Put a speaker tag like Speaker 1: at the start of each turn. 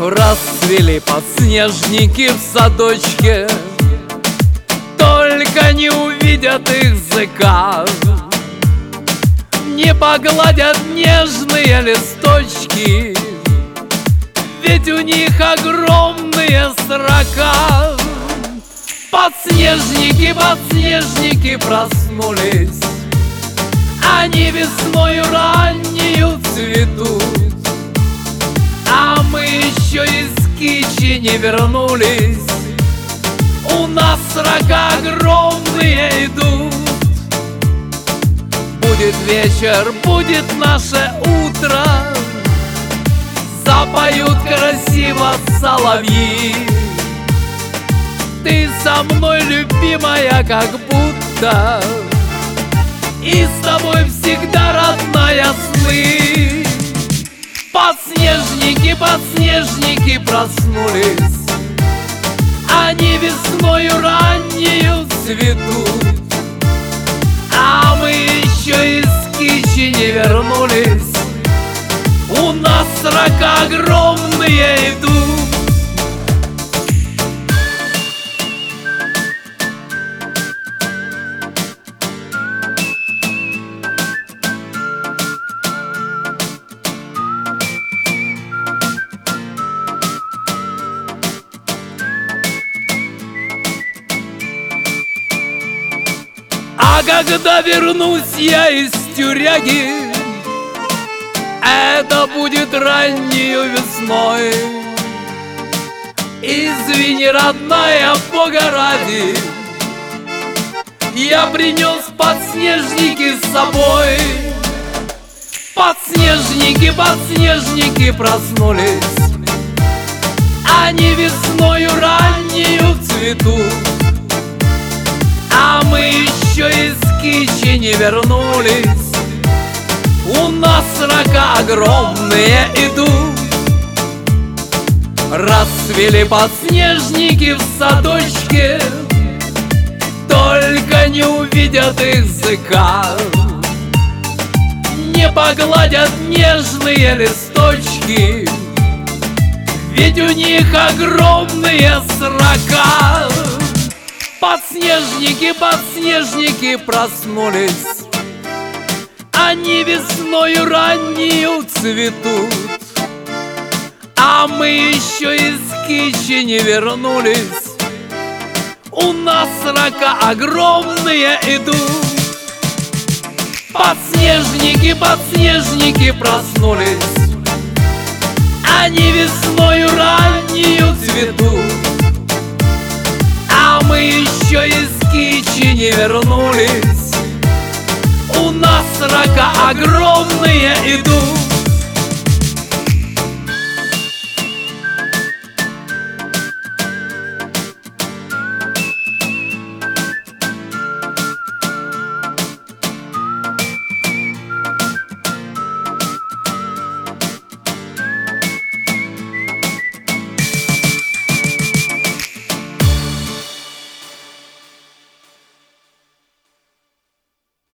Speaker 1: Расцвели подснежники в садочке, только не увидят их зыка, не погладят нежные листочки, ведь у них огромные срока. Подснежники, подснежники проснулись, они весною раннею цветут, а мы еще из кичи не вернулись, у нас срока огромные идут. Будет вечер, будет наше утро, запоют красиво соловьи. Ты со мной, любимая, как будто, и с тобой всегда, родная, сны. Подснежники, подснежники проснулись, они весною раннею цветут, а мы еще из кичи не вернулись, у нас срока огромные идут. А когда вернусь я из тюряги, это будет раннею весной. Извини, родная, Бога ради, я принес подснежники с собой. Подснежники, подснежники проснулись, они весною раннею цветут, а мы еще из кичи не вернулись, у нас срока огромные идут. Расцвели подснежники в садочке, только не увидят их зыка, не погладят нежные листочки, ведь у них огромные срока. Подснежники, подснежники проснулись, они весною раннею цветут, а мы еще из кичи не вернулись, у нас срока огромные идут. Подснежники, подснежники проснулись, они весною раннею цветут, а мы еще из кичи не вернулись, у нас срока огромные идут.